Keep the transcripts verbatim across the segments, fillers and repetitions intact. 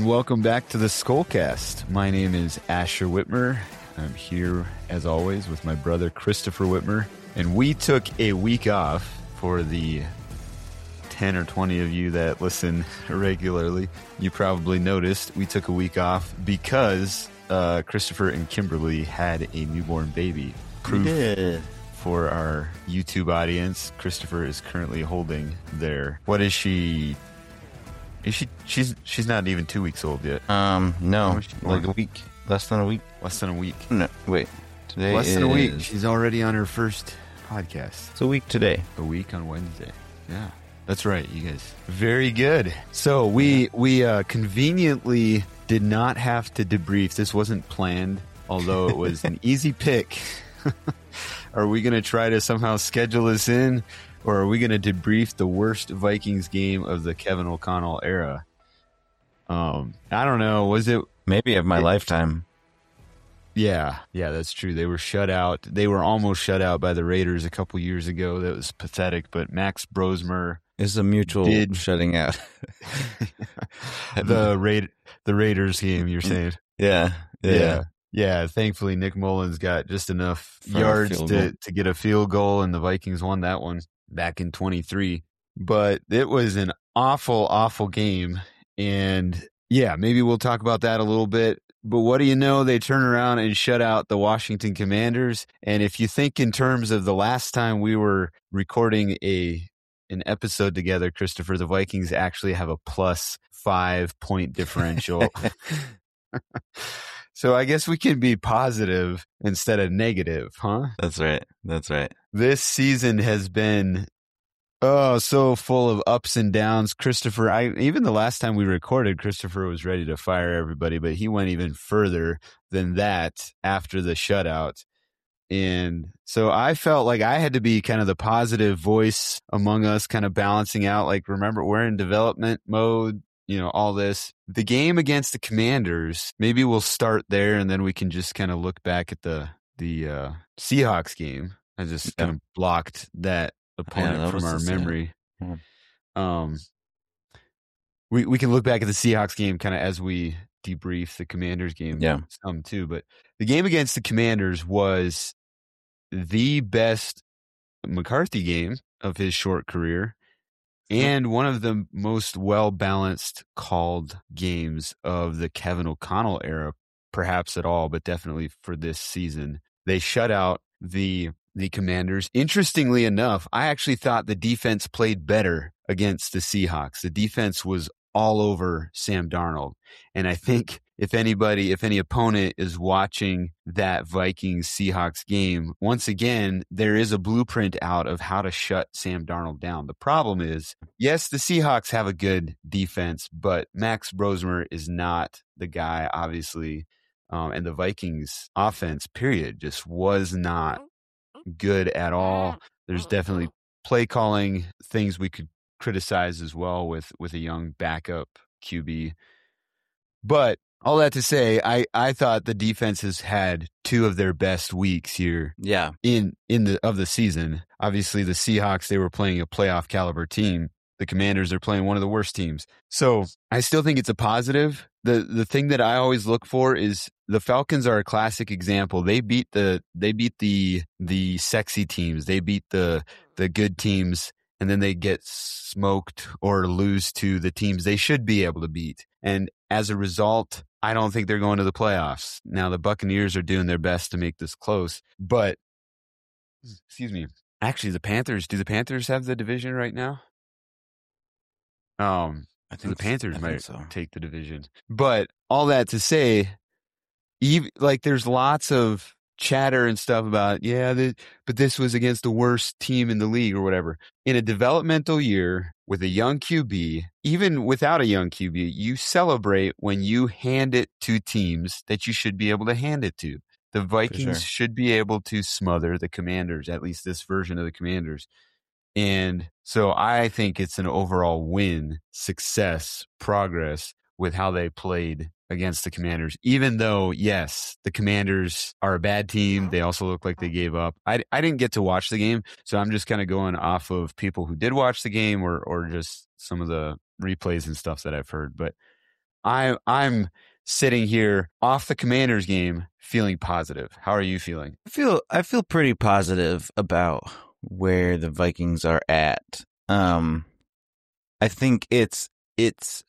welcome back to the Skullcast. My name is Asher Whitmer. I'm here, as always, with my brother Christopher Whitmer. And we took a week off for the ten or twenty of you that listen regularly. You probably noticed we took a week off because uh, Christopher and Kimberly had a newborn baby. Proof we did. For our YouTube audience, Christopher is currently holding their... What is she... Is she? She's she's not even two weeks old yet. Um, no, like a week, less than a week, less than a week. No, wait, today less is... than a week. She's already on her first podcast. It's a week today. A week on Wednesday. Yeah, that's right, you guys. Very good. So we we uh, conveniently did not have to debrief. This wasn't planned, although it was an easy pick. Are we going to try to somehow schedule this in? Or are we going to debrief the worst Vikings game of the Kevin O'Connell era? Um, I don't know. Was it... Maybe of my it, lifetime. Yeah. Yeah, that's true. They were shut out. They were almost shut out by the Raiders a couple years ago. That was pathetic. But Max Brosmer... Is a mutual did, shutting out. the, Ra- the Raiders game, you're saying? Yeah. Yeah. Yeah. Yeah, thankfully Nick Mullins got just enough For yards to, to get a field goal, and the Vikings won that one back in twenty-three. But it was an awful, awful game. And yeah, maybe we'll talk about that a little bit. But what do you know? They turn around and shut out the Washington Commanders. And if you think in terms of the last time we were recording a an episode together, Christopher, the Vikings actually have a plus five point differential. So I guess we can be positive instead of negative, huh? That's right. That's right. This season has been, oh, so full of ups and downs. Christopher, I even the last time we recorded, Christopher was ready to fire everybody, but he went even further than that after the shutout. And so I felt like I had to be kind of the positive voice among us, kind of balancing out, like, remember, we're in development mode. You know, all this. The game against the Commanders, maybe we'll start there and then we can just kind of look back at the the uh, Seahawks game. I just yeah. kind of blocked that opponent yeah, that from our memory. Yeah. Um, we we can look back at the Seahawks game kind of as we debrief the Commanders game yeah. some too. But the game against the Commanders was the best McCarthy game of his short career. And one of the most well-balanced called games of the Kevin O'Connell era, perhaps at all, but definitely for this season. They shut out the the Commanders. Interestingly enough, I actually thought the defense played better against the Seahawks. The defense was all over Sam Darnold. And I think if anybody, if any opponent is watching that Vikings-Seahawks game, once again, there is a blueprint out of how to shut Sam Darnold down. The problem is, yes, the Seahawks have a good defense, but Max Brosmer is not the guy, obviously. Um, and the Vikings offense, period, just was not good at all. There's definitely play calling things we could criticize as well with, with a young backup Q B. But all that to say, I, I thought the defense has had two of their best weeks here. Yeah. In in the of the season. Obviously, the Seahawks, they were playing a playoff caliber team. The Commanders are playing one of the worst teams. So I still think it's a positive. The the thing that I always look for is the Falcons are a classic example. They beat the they beat the the sexy teams. They beat the the good teams, and then they get smoked or lose to the teams they should be able to beat. And as a result, I don't think they're going to the playoffs. Now, the Buccaneers are doing their best to make this close, but, excuse me, actually, the Panthers, do the Panthers have the division right now? Um, I think the Panthers I might so. take the division. But all that to say, even, like, there's lots of chatter and stuff about, yeah, the, but this was against the worst team in the league or whatever. In a developmental year with a young Q B, even without a young Q B, you celebrate when you hand it to teams that you should be able to hand it to. The Vikings sure. should be able to smother the Commanders, at least this version of the Commanders. And so I think it's an overall win, success, progress with how they played against the Commanders, even though, yes, the Commanders are a bad team. They also look like they gave up. I, I didn't get to watch the game, so I'm just kind of going off of people who did watch the game or or just some of the replays and stuff that I've heard. But I I'm sitting here off the Commanders game feeling positive. How are you feeling? I feel I feel pretty positive about where the Vikings are at. Um, I think it's it's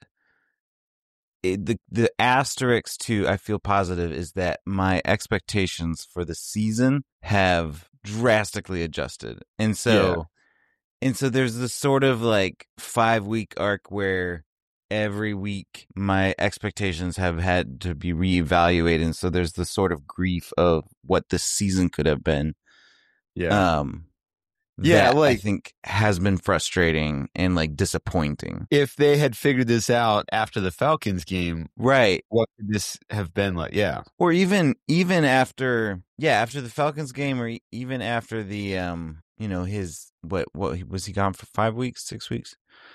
it, the the asterisk to I feel positive is that my expectations for the season have drastically adjusted, and so yeah. and so there's this sort of like five week arc where every week my expectations have had to be reevaluated, and so there's this sort of grief of what the season could have been. Yeah. Um, yeah, that like, I think has been frustrating and like disappointing. If they had figured this out after the Falcons game, right, what could this have been like? Yeah. Or even even after yeah, after the Falcons game, or even after the um, you know, his what what was he gone for five weeks, six weeks?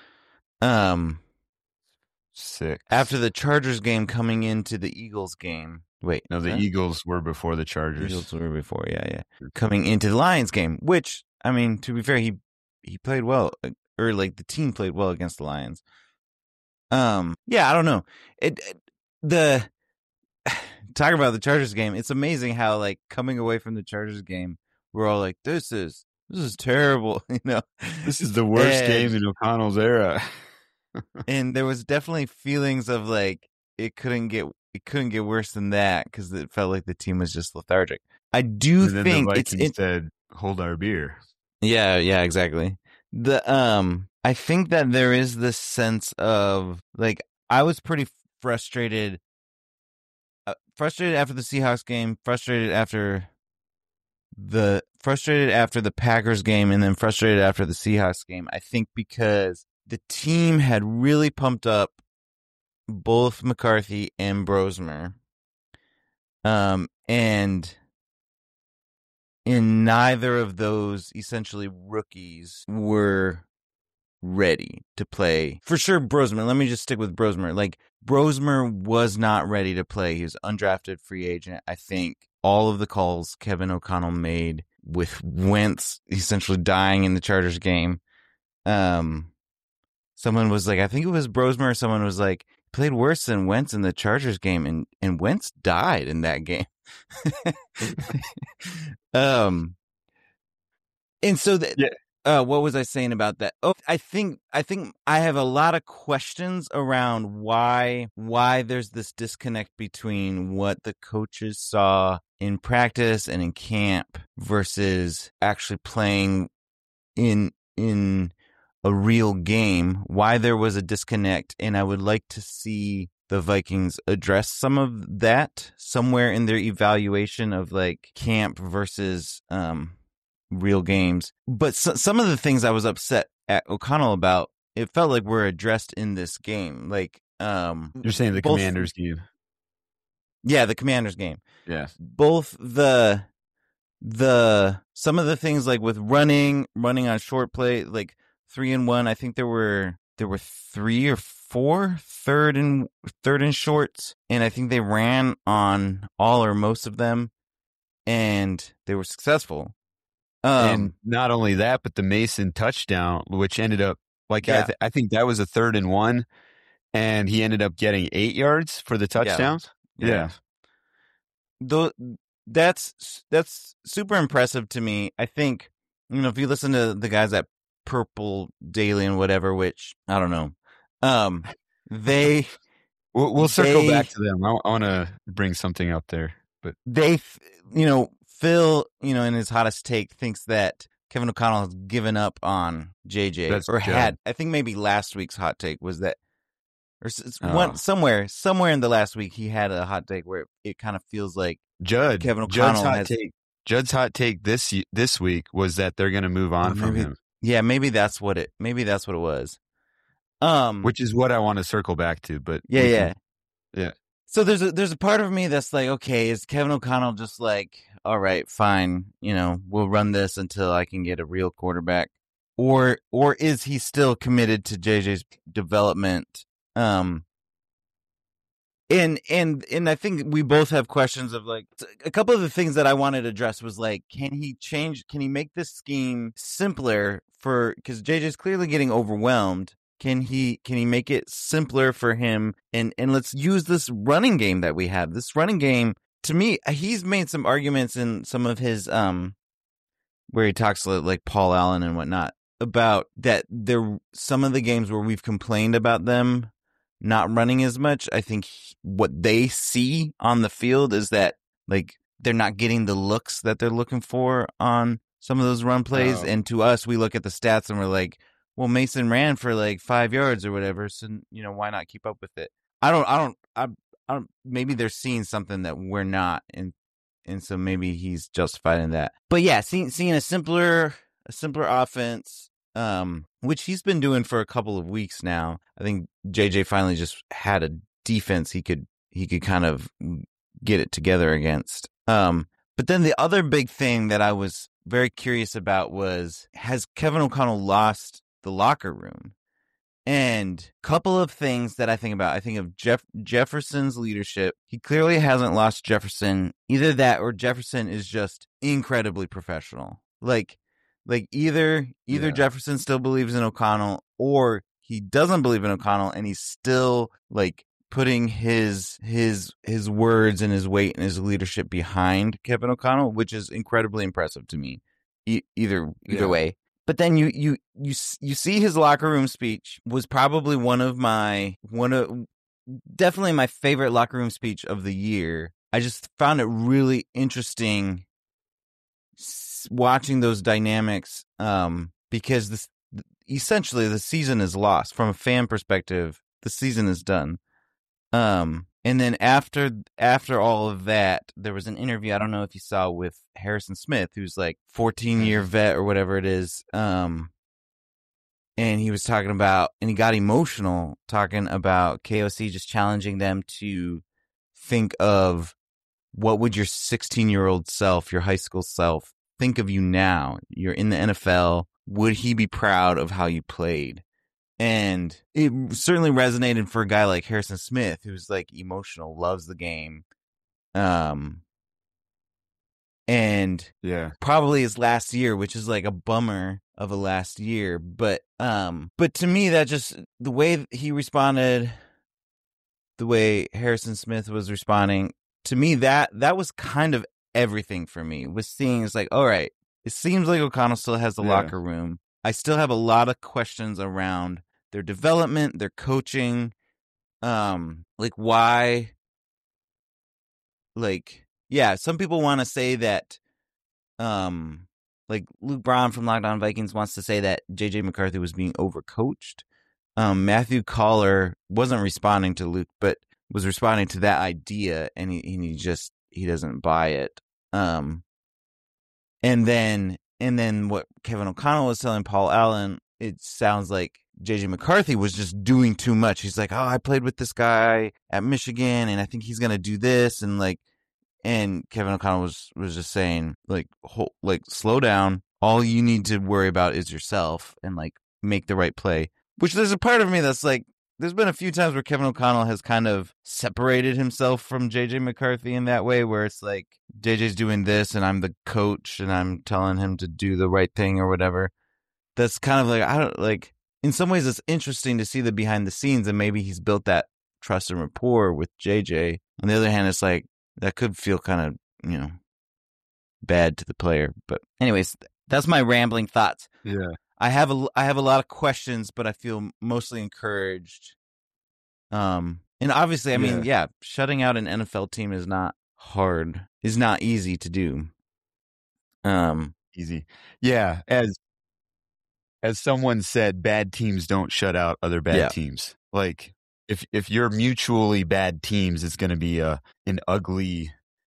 Um Six. After the Chargers game, coming into the Eagles game. Wait, no, the huh? Eagles were before the Chargers. Eagles were before, yeah, yeah. Coming into the Lions game, which I mean, to be fair, he he played well, or like the team played well against the Lions. Um, yeah, I don't know. It, it the talk about the Chargers game. It's amazing how like coming away from the Chargers game, we're all like, "This is this is terrible," you know. This is the worst and, game in O'Connell's era. And there was definitely feelings of like it couldn't get it couldn't get worse than that because it felt like the team was just lethargic. I do and then think the it's it said, "Hold our beer." Yeah, yeah, exactly. The um, I think that there is this sense of like I was pretty frustrated. Uh, frustrated after the Seahawks game, frustrated after the frustrated after the Packers game, and then frustrated after the Seahawks game. I think because the team had really pumped up both McCarthy and Brosmer, um, and in neither of those, essentially rookies were ready to play. For sure, Brosmer. Let me just stick with Brosmer. Like, Brosmer was not ready to play. He was undrafted free agent. I think all of the calls Kevin O'Connell made with Wentz essentially dying in the Chargers game. Um, someone was like, I think it was Brosmer, or someone was like, played worse than Wentz in the Chargers game, and, and Wentz died in that game. um, and so that, yeah. Uh, what was I saying about that? Oh, I think I think I have a lot of questions around why why there's this disconnect between what the coaches saw in practice and in camp versus actually playing in in a real game. Why there was a disconnect, and I would like to see the Vikings address some of that somewhere in their evaluation of like camp versus um real games. But so, some of the things I was upset at O'Connell about, it felt like were addressed in this game. Like, um, you're saying the both, Commanders game. Yeah, the Commanders game. Yeah. Both the the some of the things like with running, running on short play, like three and one. I think there were there were three or four third and third and shorts, and I think they ran on all or most of them, and they were successful. Um, and not only that, but the Mason touchdown, which ended up like yeah. I, th- I think that was a third and one, and he ended up getting eight yards for the touchdown. Yeah, yeah. Though that's that's super impressive to me. I think you know if you listen to the guys at Purple Daily and whatever, which I don't know, um, they we'll, we'll circle they, back to them. I, I want to bring something up there, but they, you know. Phil, you know, in his hottest take, thinks that Kevin O'Connell has given up on J J, That's or good. had. I think maybe last week's hot take was that, or oh. one somewhere, somewhere in the last week, he had a hot take where it, it kind of feels like Judd, Kevin O'Connell Judd's hot has. Take, Judd's hot take this this week was that they're going to move on maybe, from him. Yeah, maybe that's what it. Maybe that's what it was. Um, which is what I want to circle back to, but yeah, yeah, can, yeah. So there's a there's a part of me that's like, okay, is Kevin O'Connell just like, all right, fine, you know, we'll run this until I can get a real quarterback, or or is he still committed to J J's development? Um, and and and I think we both have questions of like a couple of the things that I wanted to address was like, can he change? Can he make this scheme simpler for because J J's clearly getting overwhelmed? Can he can he make it simpler for him? And and let's use this running game that we have. This running game, to me, he's made some arguments in some of his um where he talks like Paul Allen and whatnot about that there some of the games where we've complained about them not running as much. I think he, what they see on the field is that like they're not getting the looks that they're looking for on some of those run plays. Oh. And to us, we look at the stats and we're like, well, Mason ran for like five yards or whatever, so you know why not keep up with it? I don't, I don't, I, I don't. Maybe they're seeing something that we're not, and and so maybe he's justified in that. But yeah, seeing seeing a simpler, a simpler offense, um, which he's been doing for a couple of weeks now. I think J J finally just had a defense he could he could kind of get it together against. Um, but then the other big thing that I was very curious about was, has Kevin O'Connell lost the locker room? And a couple of things that I think about. I think of Jeff Jefferson's leadership. He clearly hasn't lost Jefferson. Either that or Jefferson is just incredibly professional. Like, like either either Yeah. Jefferson still believes in O'Connell, or he doesn't believe in O'Connell and he's still like putting his his his words and his weight and his leadership behind Kevin O'Connell, which is incredibly impressive to me. E- either either Yeah. way. But then you you you you see his locker room speech was probably one of my one of definitely my favorite locker room speech of the year. I just found it really interesting watching those dynamics, um, because this essentially the season is lost from a fan perspective. The season is done. Um, and then after after all of that, there was an interview, I don't know if you saw, with Harrison Smith, who's like fourteen year vet or whatever it is. Um, and he was talking about, and he got emotional talking about K O C just challenging them to think of what would your sixteen year old self, your high school self, think of you now. You're in the N F L. Would he be proud of how you played? And it certainly resonated for a guy like Harrison Smith, who's like emotional, loves the game. Um, and Yeah. probably his last year, which is like a bummer of a last year. But, um, but to me, that just, the way he responded, the way Harrison Smith was responding, to me, that, that was kind of everything for me, was seeing, it's like, all right, it seems like O'Connell still has the Yeah. locker room. I still have a lot of questions around their development, their coaching, um, like why, like, yeah, some people want to say that, um, like Luke Braun from Locked On Vikings wants to say that J J McCarthy was being overcoached. Um, Matthew Collar wasn't responding to Luke, but was responding to that idea, and he, and he just, he doesn't buy it. Um, and then, and then what Kevin O'Connell was telling Paul Allen, it sounds like J J McCarthy was just doing too much. He's like, oh, I played with this guy at Michigan, and I think he's going to do this. And like, and Kevin O'Connell was, was just saying, like, ho- like, slow down. All you need to worry about is yourself, and like make the right play. Which there's a part of me that's like, there's been a few times where Kevin O'Connell has kind of separated himself from J J McCarthy in that way, where it's like, J J's doing this and I'm the coach and I'm telling him to do the right thing or whatever. That's kind of like, I don't like, in some ways it's interesting to see the behind the scenes, and maybe he's built that trust and rapport with J J. On the other hand, it's like, that could feel kind of, you know, bad to the player. But anyways, that's my rambling thoughts. Yeah. I have a, I have a lot of questions, but I feel mostly encouraged. Um, and obviously, I mean, yeah, shutting out an N F L team is not hard, is not easy to do. Um, Easy. Yeah. As, as someone said, bad teams don't shut out other bad Yeah. teams. Like if, if you're mutually bad teams, it's going to be a, an ugly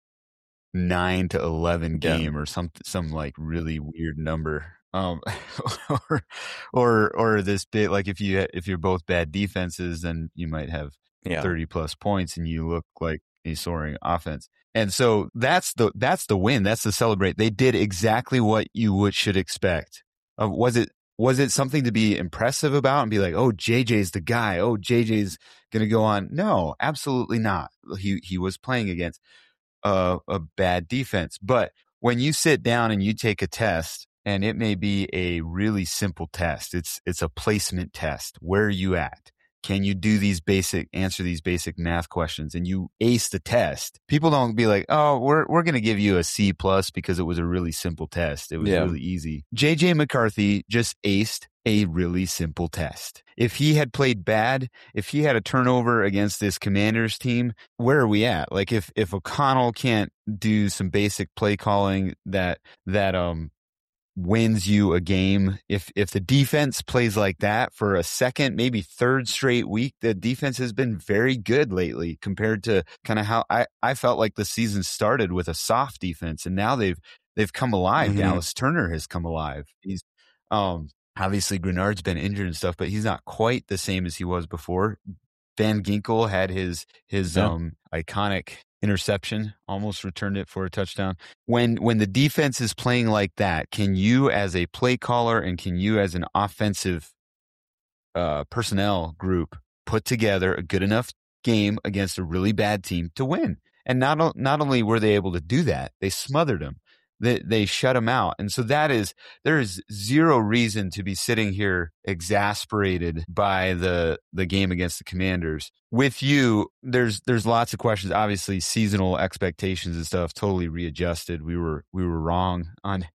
nine to eleven Yeah. game or some, some like really weird number. Um, or, or, or this bit, like if you, if you're both bad defenses, then you might have yeah. thirty plus points and you look like a soaring offense. And so that's the, that's the win. That's the celebrate. They did exactly what you would, should expect. Uh, was it, was it something to be impressive about and be like, oh, J J's the guy. Oh, J J's going to go on. No, absolutely not. He, he was playing against a, a bad defense. But when you sit down and you take a test and it may be a really simple test. It's it's a placement test. Where are you at? Can you do these basic, answer these basic math questions? And you ace the test. People don't be like, oh, we're we're going to give you a C plus because it was a really simple test. It was Yeah. really easy. J J McCarthy just aced a really simple test. If he had played bad, if he had a turnover against this Commanders team, where are we at? Like if if O'Connell can't do some basic play calling that that um wins you a game. If if the defense plays like that for a second, maybe third straight week, the defense has been very good lately compared to kind of how I, I felt like the season started with a soft defense, and now they've they've come alive. Mhm. Dallas Turner has come alive. He's um obviously Grenard's been injured and stuff, but he's not quite the same as he was before. Van Ginkel had his his Yeah. um iconic interception, almost returned it for a touchdown. When when the defense is playing like that, can you as a play caller and can you as an offensive uh, personnel group put together a good enough game against a really bad team to win? And not o- not only were they able to do that, they smothered them. They, they shut them out. And so that is, there is zero reason to be sitting here exasperated by the, the game against the Commanders. With you, there's, there's lots of questions. Obviously, seasonal expectations and stuff totally readjusted. We were, we were wrong on,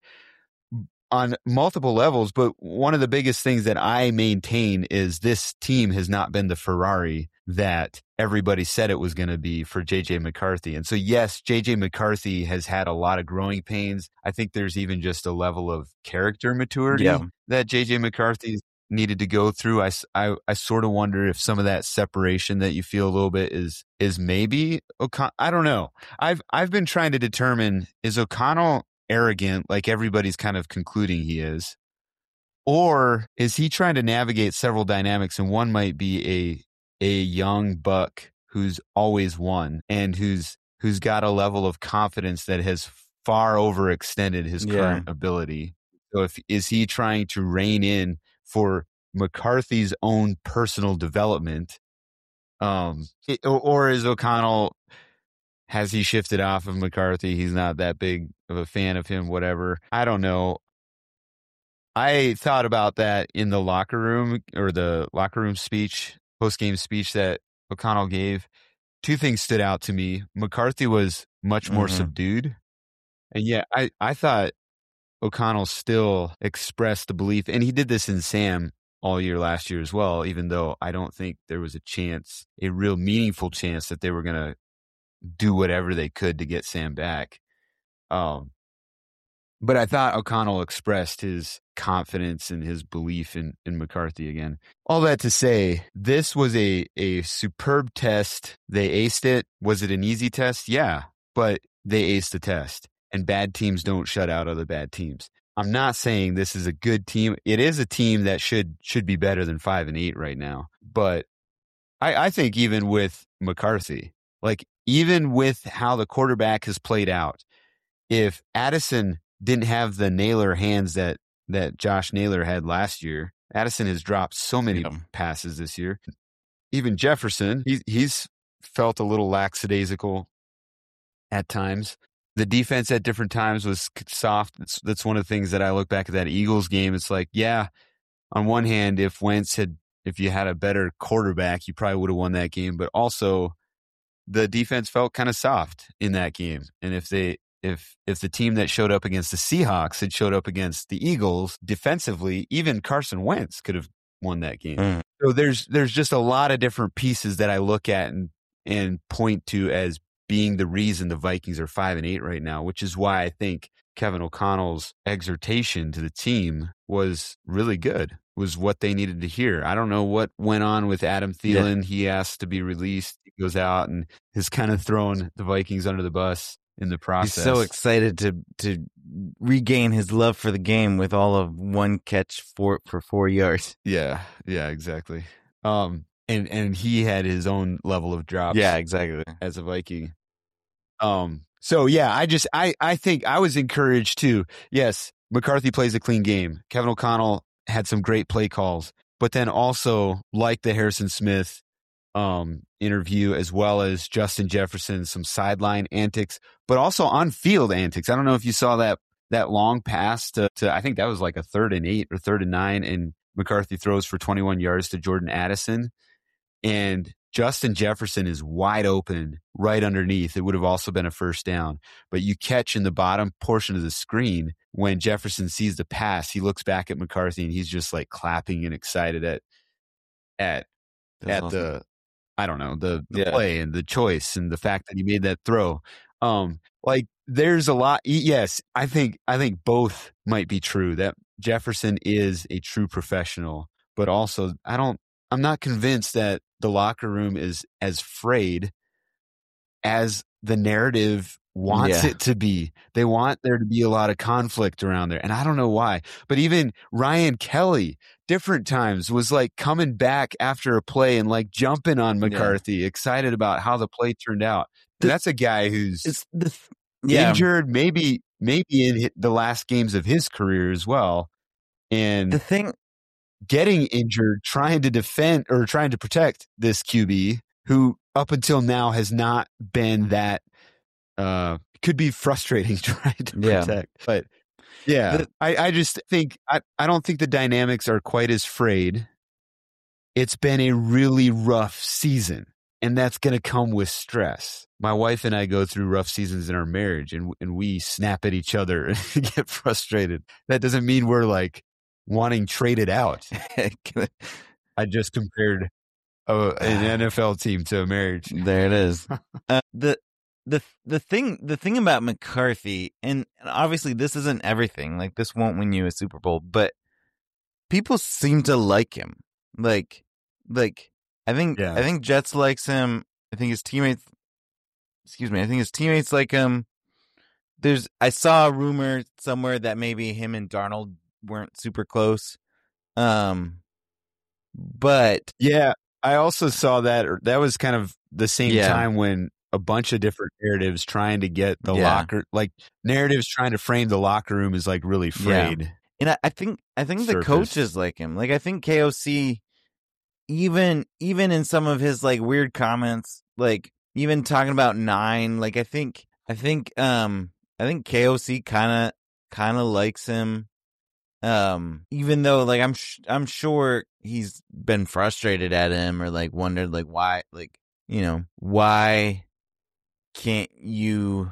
on multiple levels. But one of the biggest things that I maintain is this team has not been the Ferrari that everybody said it was going to be for J J McCarthy. And so, yes, J J McCarthy has had a lot of growing pains. I think there's even just a level of character maturity Yeah. that J J McCarthy needed to go through. I, I, I sort of wonder if some of that separation that you feel a little bit is, is maybe O'Connell. I don't know. I've, I've been trying to determine, is O'Connell arrogant like everybody's kind of concluding he is? Or is he trying to navigate several dynamics, and one might be a a young buck who's always won and who's who's got a level of confidence that has far overextended his Yeah. current ability. So if is he trying to rein in for McCarthy's own personal development? Um, it, or, or is O'Connell, has he shifted off of McCarthy? He's not that big of a fan of him, whatever. I don't know. I thought about that in the locker room, or the locker room speech, post-game speech that O'Connell gave. Two things stood out to me. McCarthy was much more Mhm. subdued. And yeah, I, I thought O'Connell still expressed the belief, and he did this in Sam all year last year as well, even though I don't think there was a chance, a real meaningful chance that they were going to do whatever they could to get Sam back. Um, but I thought O'Connell expressed his confidence and his belief in, in McCarthy again. All that to say, this was a, a superb test. They aced it. Was it an easy test? Yeah, but they aced the test. And bad teams don't shut out other bad teams. I'm not saying this is a good team. It is a team that should should be better than five and eight right now. But I, I think even with McCarthy, like even with how the quarterback has played out, if Addison didn't have the Naylor hands that that Josh Naylor had last year, Addison has dropped so many Yeah. passes this year. Even Jefferson, he's he's felt a little lackadaisical at times. The defense at different times was soft. That's, that's one of the things that I look back at that Eagles game. It's like, yeah, on one hand, if Wentz had, if you had a better quarterback, you probably would have won that game. But also, the defense felt kind of soft in that game. And if they, if if the team that showed up against the Seahawks had showed up against the Eagles defensively, even Carson Wentz could have won that game. Mm. So there's there's just a lot of different pieces that I look at and and point to as being the reason the Vikings are five and eight right now, which is why I think Kevin O'Connell's exhortation to the team was really good, was what they needed to hear. I don't know what went on with Adam Thielen. He asked to be released. He goes out and has kind of thrown the Vikings under the bus in the He's process. so excited to to regain his love for the game with all of one catch for for four yards. Yeah, yeah, exactly. Um, and and he had his own level of drops. Yeah, exactly. As a Viking. Um, so yeah, I just, I, I think I was encouraged too. Yes, McCarthy plays a clean game. Kevin O'Connell had some great play calls, but then also like the Harrison Smith, um, interview, as well as Justin Jefferson, some sideline antics, but also on field antics. I don't know if you saw that, that long pass to, to, I think that was like a third and eight or third and nine, and McCarthy throws for twenty-one yards to Jordan Addison. And Justin Jefferson is wide open right underneath. It would have also been a first down. But you catch in the bottom portion of the screen when Jefferson sees the pass, he looks back at McCarthy and he's just like clapping and excited at at That's at awesome. the I don't know, the, the Yeah. play and the choice and the fact that he made that throw. Um, like there's a lot. Yes, I think I think both might be true. That Jefferson is a true professional, but also I don't. I'm not convinced that the locker room is as frayed as the narrative wants Yeah. it to be. They want there to be a lot of conflict around there. And I don't know why. But even Ryan Kelly, different times, was like coming back after a play and like jumping on McCarthy, yeah. excited about how the play turned out. And that's a guy who's it's the th- yeah. injured, maybe maybe in the last games of his career as well. And the thing getting injured, trying to defend or trying to protect this Q B who up until now has not been that, uh, could be frustrating trying to yeah. protect. But yeah, the, I, I just think, I, I don't think the dynamics are quite as frayed. It's been a really rough season, and that's going to come with stress. My wife and I go through rough seasons in our marriage, and and we snap at each other and get frustrated. That doesn't mean we're like wanting traded out. I just compared a, an N F L team to a marriage. There it is. uh, the the the thing the thing about McCarthy, and obviously this isn't everything. Like this won't win you a Super Bowl, but people seem to like him. Like like I think yeah. I think Jets likes him. I think his teammates. Excuse me. I think his teammates like him. There's I saw a rumor somewhere that maybe him and Darnold weren't super close. Um, but yeah, I also saw that. That was kind of the same yeah. time when a bunch of different narratives trying to get the yeah. locker, like narratives trying to frame the locker room is like really frayed. Yeah. And I, I think I think surface. the coaches like him. Like I think K O C, even even in some of his like weird comments, like even talking about nine, like I think I think um I think K O C kind of kind of likes him. Um, even though like I'm sh- I'm sure he's been frustrated at him or like wondered like why like you know why can't you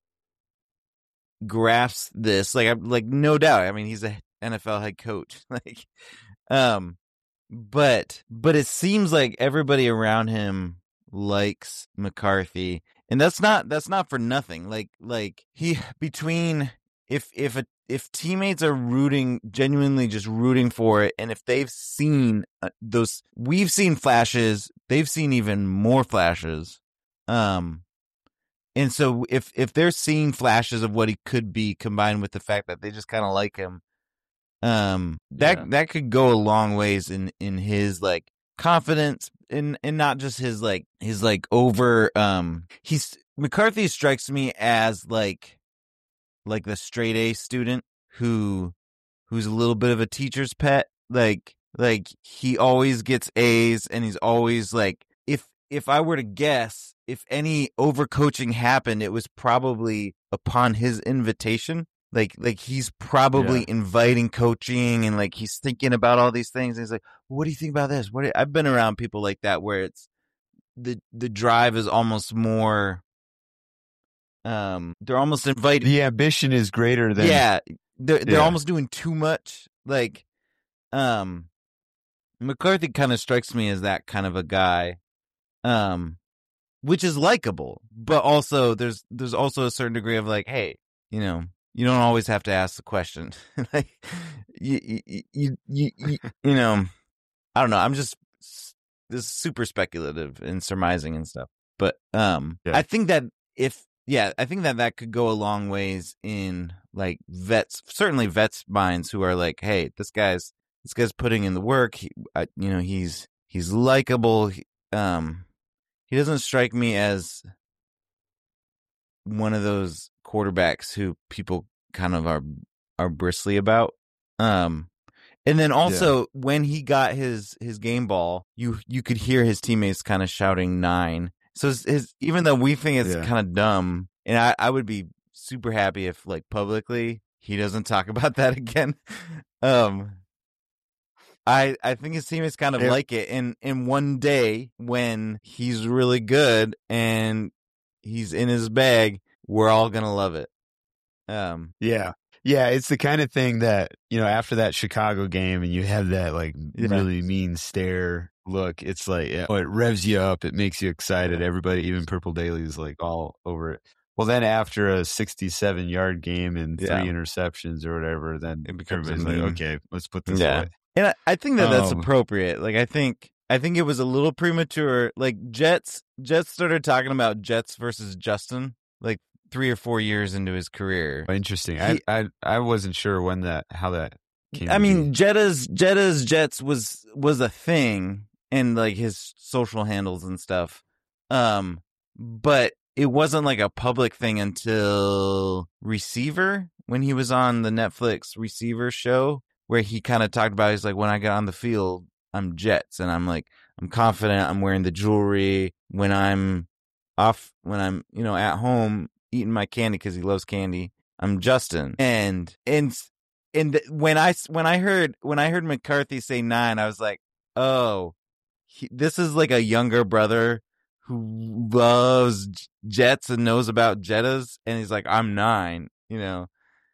grasp this, like I'm like no doubt I mean he's a N F L head coach like um but but it seems like everybody around him likes McCarthy, and that's not that's not for nothing. Like like he between if if a if teammates are rooting, genuinely just rooting for it, and if they've seen uh, those, we've seen flashes, they've seen even more flashes. Um, and so if, if they're seeing flashes of what he could be combined with the fact that they just kind of like him, um, that, yeah. that could go a long ways in, in his like confidence and, and not just his like, his like over, um, he's, McCarthy strikes me as like, like the straight A student who who's a little bit of a teacher's pet. Like like he always gets A's, and he's always like if if I were to guess, if any overcoaching happened, it was probably upon his invitation. Like like he's probably yeah. inviting coaching, and like he's thinking about all these things, and he's like, what do you think about this? What do you... I've been around people like that where it's the the drive is almost more Um, they're almost invited. The ambition is greater than yeah. They're they're yeah. almost doing too much. Like, um, McCarthy kind of strikes me as that kind of a guy, um, which is likable, but also there's there's also a certain degree of like, hey, you know, you don't always have to ask the question. Like, you you, you you you you know, I don't know. I'm just this is super speculative and surmising and stuff, but um, yeah. I think that if. Yeah, I think that that could go a long ways in like vets, certainly vets' minds who are like, "Hey, this guy's this guy's putting in the work. He, uh, you know, he's he's likable. He, um, he doesn't strike me as one of those quarterbacks who people kind of are are bristly about." Um, and then also yeah. when he got his his game ball, you you could hear his teammates kind of shouting nine. So his, his, even though we think it's yeah. kind of dumb, and I, I would be super happy if, like, publicly he doesn't talk about that again. Um, I I think his team is kind of Yeah. like it. And in one day when he's really good and he's in his bag, we're all gonna love it. Um, Yeah. Yeah, it's the kind of thing that, you know, after that Chicago game and you have that like Yeah. really mean stare look, it's like, yeah, it revs you up. It makes you excited. Yeah. Everybody, even Purple Daily, is like all over it. Well, then after a sixty-seven yard game and three Yeah. interceptions or whatever, then It becomes a everybody's like, meme. okay, let's put this Yeah. away. And I, I think that that's Um, appropriate. Like, I think I think it was a little premature. Like Jets Jets started talking about Jets versus Justin like three or four years into his career. Interesting. He- I, I I wasn't sure when that how that came. I to mean, be. Jetta's Jetta's Jets was was a thing, and like his social handles and stuff. Um, but it wasn't like a public thing until Receiver, when he was on the Netflix Receiver show, where he kind of talked about, he's like, when I get on the field, I'm Jets, and I'm like, I'm confident, I'm wearing the jewelry. When I'm off, when I'm, you know, at home eating my candy because he loves candy, I'm Justin. And and and when I when I heard when I heard McCarthy say nine, I was like, oh, he, this is like a younger brother who loves Jets and knows about Jettas, and he's like, I'm nine, you know.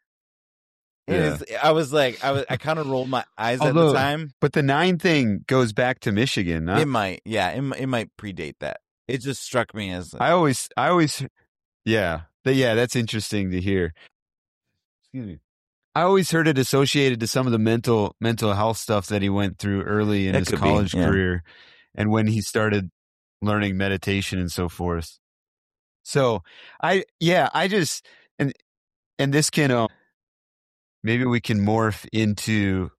And Yeah. it's, I was like, I was, I kind of rolled my eyes Although- at the time. But the nine thing goes back to Michigan, huh? It might, yeah, it, it might predate that. It just struck me as, I always, I always, yeah, but yeah, that's interesting to hear. Excuse me. I always heard it associated to some of the mental mental health stuff that he went through early in That his could be, college yeah. career, and when he started learning meditation and so forth. So I, yeah, I just and and this can uh, maybe we can morph into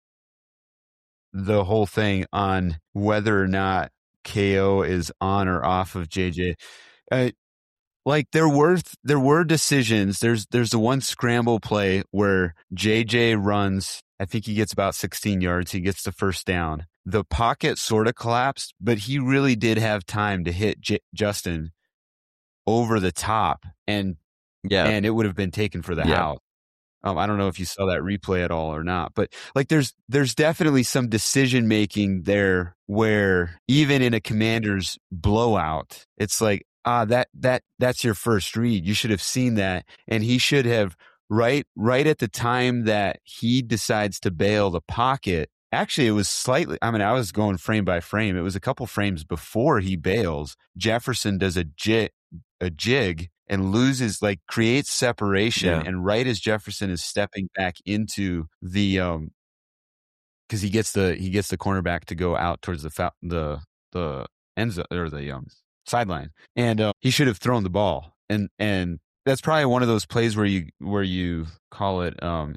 the whole thing on whether or not K O is on or off of J J. Uh, like there were there were decisions. There's there's the one scramble play where J J runs. I think he gets about sixteen yards. He gets the first down. The pocket sort of collapsed, but he really did have time to hit J- Justin over the top, and yeah, and it would have been taken for the Yeah. house. Um, I don't know if you saw that replay at all or not, but like there's there's definitely some decision making there where even in a Commanders blowout, it's like, ah, that that that's your first read. You should have seen that, and he should have right right at the time that he decides to bail the pocket. Actually, it was slightly. I mean, I was going frame by frame. It was a couple frames before he bails. Jefferson does a jig, a jig. And loses, like, creates separation. Yeah. And right as Jefferson is stepping back into the, um, because he gets the he gets the cornerback to go out towards the fa- the the end zone, or the um sideline, and uh, he should have thrown the ball. And and that's probably one of those plays where you where you call it um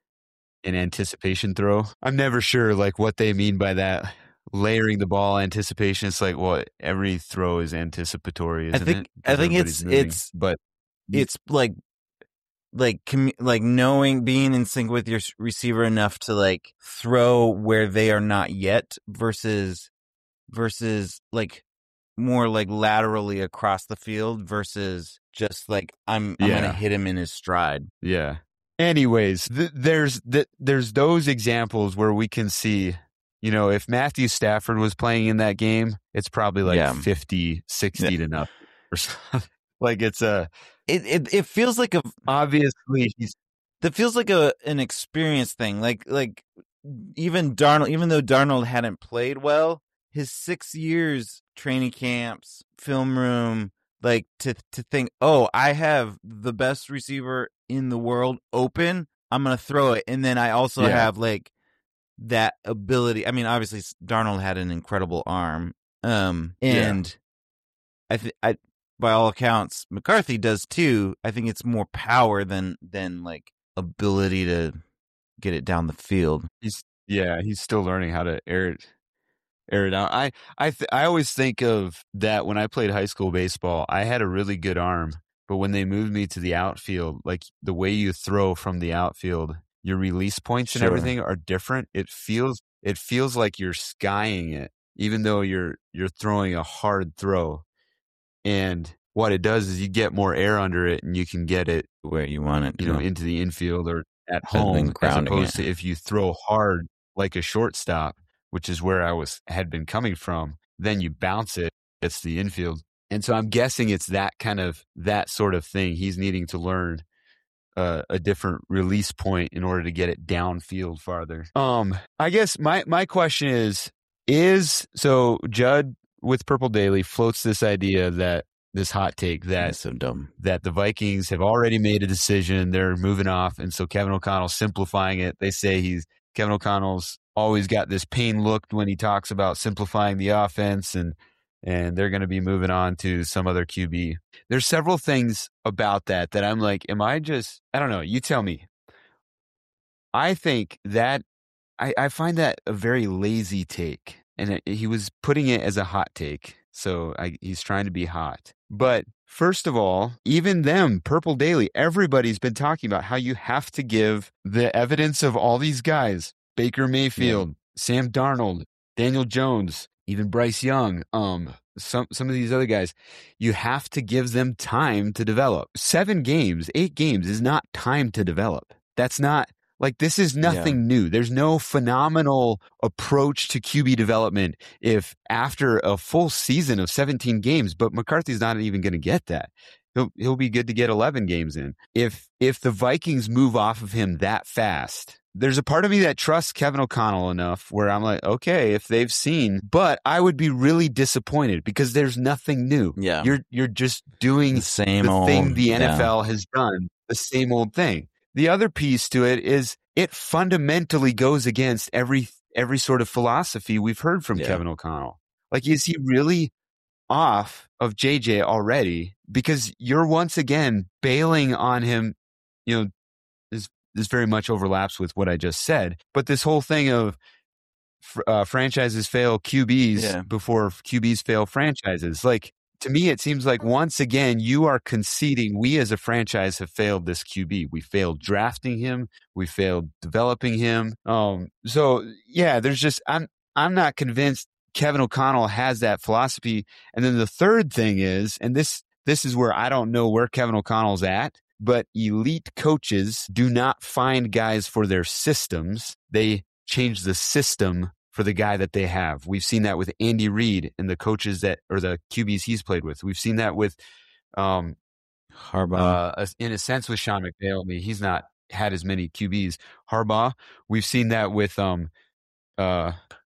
an anticipation throw. I'm never sure like what they mean by that. Layering the ball, anticipation. It's like, well, every throw is anticipatory, isn't I think it? I think Everybody's it's moving. it's but it's like like commu- like knowing, being in sync with your s- receiver enough to like throw where they are not yet, versus versus like more like laterally across the field, versus just like I'm I'm Yeah. gonna hit him in his stride. yeah. Anyways, th- there's th- there's those examples where we can see, you know, if Matthew Stafford was playing in that game, it's probably like Yeah. fifty, sixty to nothing or something. Like it's a It it it feels like a obviously he's that feels like a an experience thing. Like like even Darnold, even though Darnold hadn't played well, his six years training camps, film room, like to to think, oh, I have the best receiver in the world open, I'm gonna throw it, and then I also Yeah. have like that ability. I mean, obviously Darnold had an incredible arm, um, and I think I. by all accounts, McCarthy does too. I think it's more power than than like ability to get it down the field. he's yeah, he's still learning how to air it air it out. I I th- I always think of that when I played high school baseball. I had a really good arm, but when they moved me to the outfield, like the way you throw from the outfield, your release points and Sure. everything are different. It feels it feels like you're skying it, even though you're you're throwing a hard throw. And what it does is you get more air under it, and you can get it, Where you want it, you know, to. into the infield or at Rather than home, as grounding opposed it. to if you throw hard like a shortstop, which is where I was had been coming from, then you bounce it, it's the infield. And so I'm guessing it's that kind of that sort of thing. He's needing to learn uh, a different release point in order to get it downfield farther. Um, I guess my my question is is so Judd with Purple Daily floats this idea that this hot take that That's so dumb. that the Vikings have already made a decision, they're moving off, and so Kevin O'Connell's simplifying it. They say he's Kevin O'Connell's always got this pain look when he talks about simplifying the offense, and and they're going to be moving on to some other Q B. There's several things about that that I'm like, am I just, I don't know, you tell me. I think that, I, I find that a very lazy take, and it, he was putting it as a hot take, so I, he's trying to be hot. But first of all, even them, Purple Daily, everybody's been talking about how you have to give the evidence of all these guys, Baker Mayfield, yeah. Sam Darnold, Daniel Jones, even Bryce Young, um, some some of these other guys, you have to give them time to develop. Seven games, eight games is not time to develop. That's not, like, this is nothing yeah. new. There's no phenomenal approach to Q B development if after a full season of seventeen games, but McCarthy's not even going to get that. He'll he'll be good to get eleven games in. If if the Vikings move off of him that fast, there's a part of me that trusts Kevin O'Connell enough where I'm like, okay, if they've seen, but I would be really disappointed because there's nothing new. Yeah. You're you're just doing the same the old thing the N F L yeah. has done, the same old thing. The other piece to it is it fundamentally goes against every every sort of philosophy we've heard from yeah. Kevin O'Connell. Like, is he really off of J J already? Because you're once again bailing on him. You know, this this very much overlaps with what I just said. But this whole thing of uh, franchises fail Q Bs yeah. before Q Bs fail franchises, like, to me, it seems like once again, you are conceding we as a franchise have failed this Q B. We failed drafting him. We failed developing him. Um, so yeah, there's just, I'm, I'm not convinced Kevin O'Connell has that philosophy. And then the third thing is, and this, this is where I don't know where Kevin O'Connell's at, but elite coaches do not find guys for their systems. They change the system for the guy that they have. We've seen that with Andy Reid and the coaches that, or the Q Bs he's played with. We've seen that with, um, Harbaugh. Uh, in a sense with Sean McVay. I mean, he's not had as many Q Bs. Harbaugh. We've seen that with, um, uh,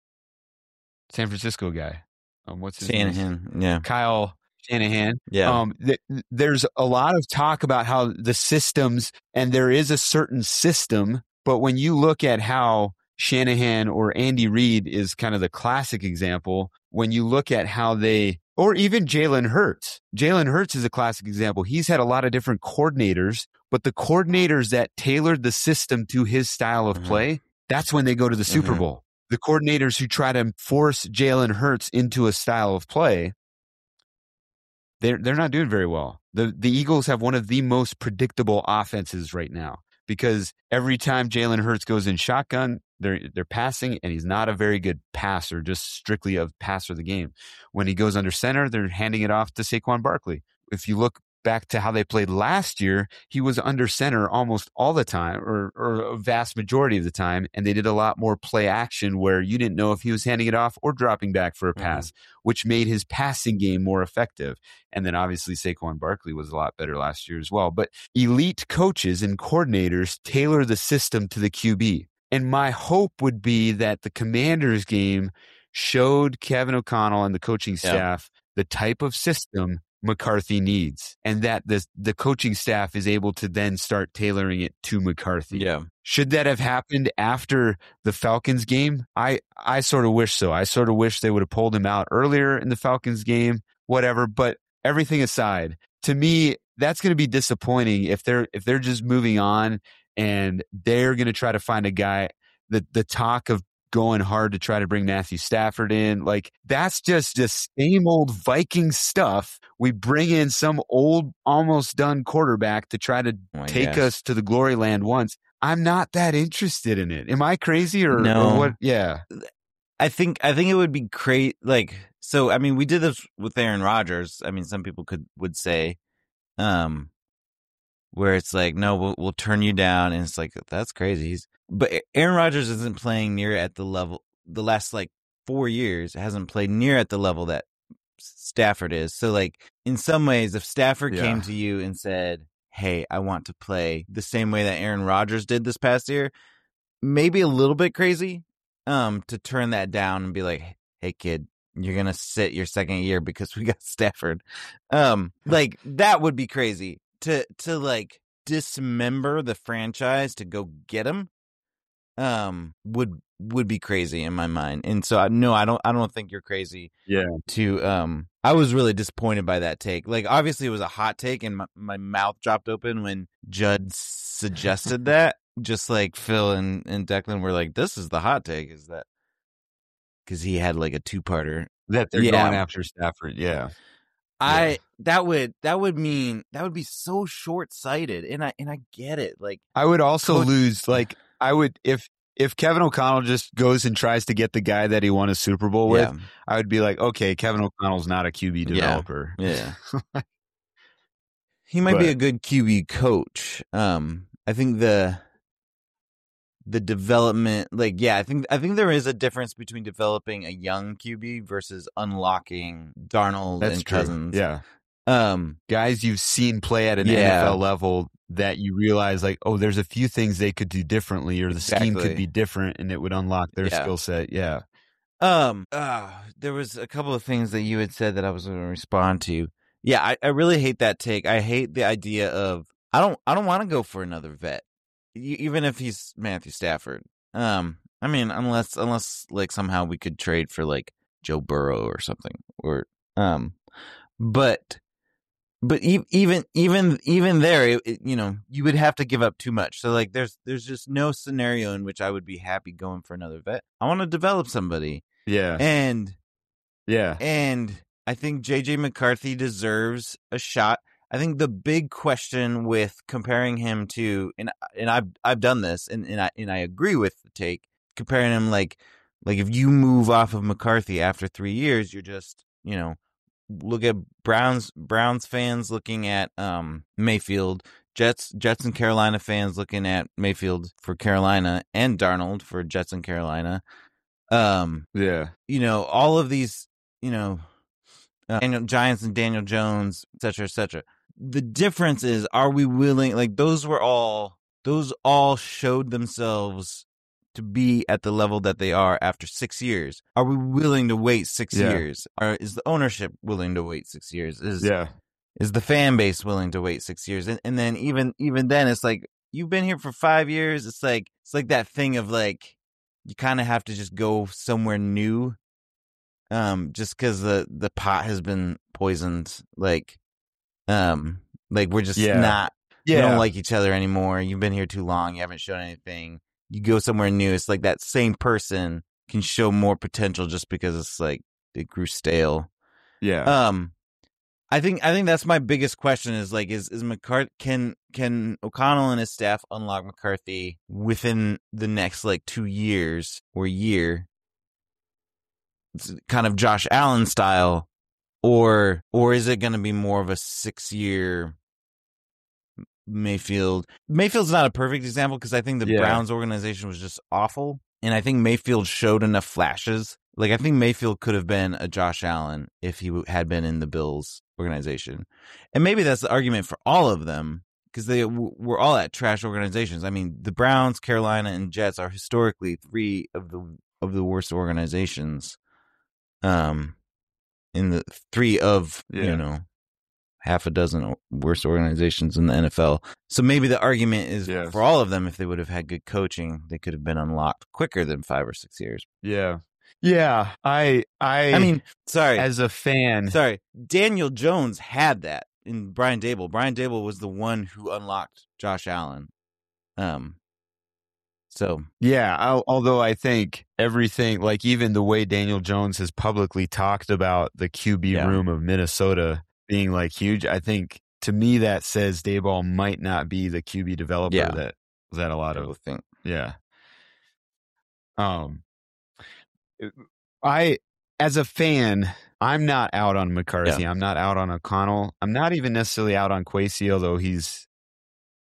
San Francisco guy. Um, what's his Shanahan. name? Yeah. Kyle Shanahan. Yeah. Um, th- there's a lot of talk about how the systems, and there is a certain system, but when you look at how Shanahan or Andy Reid is kind of the classic example, when you look at how they, or even Jalen Hurts. Jalen Hurts is a classic example. He's had a lot of different coordinators, but the coordinators that tailored the system to his style of mm-hmm. play, that's when they go to the Super mm-hmm. Bowl. The coordinators who try to force Jalen Hurts into a style of play, they're, they're not doing very well. The, the Eagles have one of the most predictable offenses right now because every time Jalen Hurts goes in shotgun, They're they're passing, and he's not a very good passer, just strictly a passer of the game. When he goes under center, they're handing it off to Saquon Barkley. If you look back to how they played last year, he was under center almost all the time, or, or a vast majority of the time, and they did a lot more play action where you didn't know if he was handing it off or dropping back for a pass, mm-hmm. which made his passing game more effective. And then obviously Saquon Barkley was a lot better last year as well. But elite coaches and coordinators tailor the system to the Q B. And my hope would be that the Commanders game showed Kevin O'Connell and the coaching staff yeah. the type of system McCarthy needs, and that the, the coaching staff is able to then start tailoring it to McCarthy. Yeah. Should that have happened after the Falcons game? I, I sort of wish so. I sort of wish they would have pulled him out earlier in the Falcons game, whatever. But everything aside, to me, that's going to be disappointing if they're if they're just moving on and they're going to try to find a guy. The the talk of going hard to try to bring Matthew Stafford in, like, that's just the same old Viking stuff. We bring in some old, almost done quarterback to try to oh take gosh. us to the glory land once. I'm not that interested in it. Am I crazy or, no. or what? Yeah. I think I think it would be great. Like, so, I mean, we did this with Aaron Rodgers. I mean, some people could would say, um, where it's like, no, we'll, we'll turn you down. And it's like, that's crazy. He's, but Aaron Rodgers isn't playing near at the level, the last like four years hasn't played near at the level that Stafford is. So like in some ways, if Stafford Yeah. came to you and said, hey, I want to play the same way that Aaron Rodgers did this past year, maybe a little bit crazy um, to turn that down and be like, hey, kid, you're going to sit your second year because we got Stafford. Um, like that would be crazy to, to like dismember the franchise to go get him. Um, would, would be crazy in my mind. And so I no, I don't, I don't think you're crazy. Yeah. To, um, I was really disappointed by that take. Like, obviously it was a hot take and my, my mouth dropped open when Judd suggested that. Just like Phil and, and Declan were like, this is the hot take, is that because he had like a two-parter that they're Yeah. going after Stafford. Yeah. I Yeah. that would that would mean that would be so short-sighted, and I and I get it. Like, I would also Coach- lose. Like I would if if Kevin O'Connell just goes and tries to get the guy that he won a Super Bowl with, yeah, I would be like, okay, Kevin O'Connell's not a Q B Yeah. developer. yeah. He might be But- a good Q B coach. Um, I think the the development, like, yeah, I think I think there is a difference between developing a young Q B versus unlocking Darnold That's and true. Cousins. Yeah. Um, Guys you've seen play at an Yeah. N F L level that you realize like, oh, there's a few things they could do differently, or the scheme Exactly. could be different and it would unlock their Yeah. skill set. Yeah. Um, uh, there was a couple of things that you had said that I was going to respond to. Yeah, I, I really hate that take. I hate the idea of I don't I don't want to go for another vet, e- even if he's Matthew Stafford. Um, I mean, unless unless like somehow we could trade for like Joe Burrow or something, or um, but but e- even even even there, it, it, you know, you would have to give up too much. So like, there's there's just no scenario in which I would be happy going for another vet. I want to develop somebody. Yeah. And Yeah. and I think J J McCarthy deserves a shot. I think the big question with comparing him to and and I've I've done this and, and I and I agree with the take, comparing him like like if you move off of McCarthy after three years, you're just, you know, look at Browns Browns fans looking at um Mayfield, Jets Jets and Carolina fans looking at Mayfield for Carolina and Darnold for Jets and Carolina. Um, Yeah. you know, all of these, you know, uh, Daniel, Giants and Daniel Jones, et cetera, et cetera. The difference is, are we willing, like, those were all, those all showed themselves to be at the level that they are after six years. Are we willing to wait six Yeah. years? Or is the ownership willing to wait six years? Is, Yeah. is the fan base willing to wait six years? And, and then even, even then, it's like, you've been here for five years. It's like, it's like that thing of like, you kind of have to just go somewhere new, um, just because the, the pot has been poisoned. Like, um, like we're just Yeah. not, we Yeah. don't like each other anymore. You've been here too long. You haven't shown anything. You go somewhere new. It's like that same person can show more potential just because it's like it grew stale. Yeah. Um, I think I think that's my biggest question is like is is McCarthy can can O'Connell and his staff unlock McCarthy within the next like two years or year, it's kind of Josh Allen style, or or is it going to be more of a six year Mayfield? Mayfield's not a perfect example because I think the Yeah. Browns organization was just awful, and I think Mayfield showed enough flashes. Like, I think Mayfield could have been a Josh Allen if he had been in the Bills organization. And maybe that's the argument for all of them, because they w- were all at trash organizations. I mean, the Browns, Carolina, and Jets are historically three of the of the worst organizations. Um, in the three of, Yeah. you know, half a dozen worst organizations in the N F L. So maybe the argument is Yes. for all of them, if they would have had good coaching, they could have been unlocked quicker than five or six years. Yeah. Yeah. I, I, I mean, sorry. as a fan, Sorry, Daniel Jones had that in Brian Dable. Brian Dable was the one who unlocked Josh Allen. Um, so yeah. I'll, although I think everything, like even the way Daniel Jones has publicly talked about the Q B Yeah. room of Minnesota being like huge, I think to me that says Dayball might not be the Q B developer Yeah. that that a lot I of think yeah. Um, I as a fan, I'm not out on McCarthy. Yeah. I'm not out on O'Connell. I'm not even necessarily out on Kwesi, although he's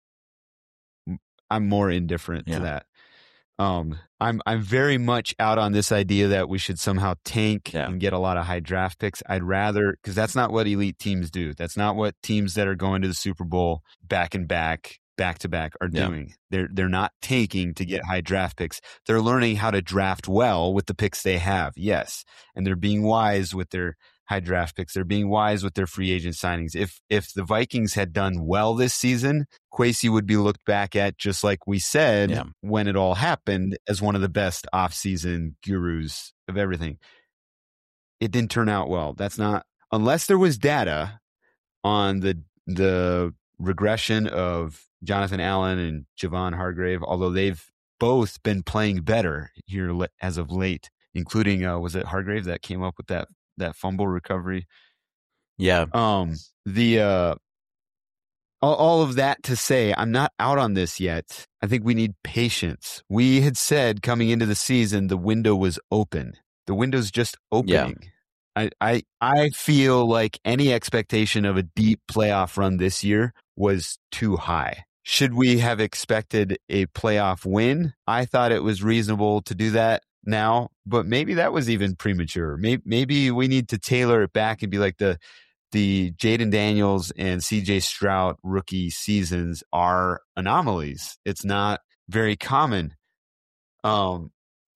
I'm more indifferent Yeah. to that. Um, I'm I'm very much out on this idea that we should somehow tank Yeah. and get a lot of high draft picks. I'd rather, because that's not what elite teams do. That's not what teams that are going to the Super Bowl back and back, back to back are Yeah. doing. They're they're not tanking to get high draft picks. They're learning how to draft well with the picks they have. Yes, and they're being wise with their high draft picks. They're being wise with their free agent signings. If if the Vikings had done well this season, Kwesi would be looked back at, just like we said Yeah. when it all happened, as one of the best offseason gurus of everything. It didn't turn out well. That's not, unless there was data on the the regression of Jonathan Allen and Javon Hargrave, although they've both been playing better here as of late, including, uh, was it Hargrave that came up with that that fumble recovery? Yeah. Um, the, uh, all, all of that to say, I'm not out on this yet. I think we need patience. We had said coming into the season, the window was open. The window's just opening. Yeah. I, I, I feel like any expectation of a deep playoff run this year was too high. Should we have expected a playoff win? I thought it was reasonable to do that now, but maybe that was even premature. Maybe, maybe we need to tailor it back and be like the the Jaden Daniels and C J Stroud rookie seasons are anomalies. It's not very common. Um,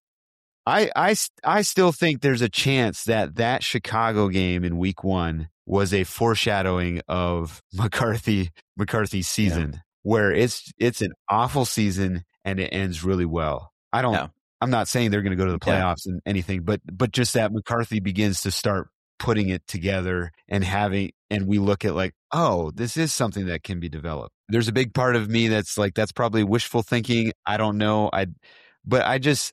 I I I still think there's a chance that that Chicago game in Week One was a foreshadowing of McCarthy McCarthy's season, yeah. where it's it's an awful season and it ends really well. I don't. No. I'm not saying they're going to go to the playoffs yeah. and anything, but but just that McCarthy begins to start putting it together and having, and we look at like, oh, this is something that can be developed. There's a big part of me that's like, that's probably wishful thinking. I don't know. I, but I just,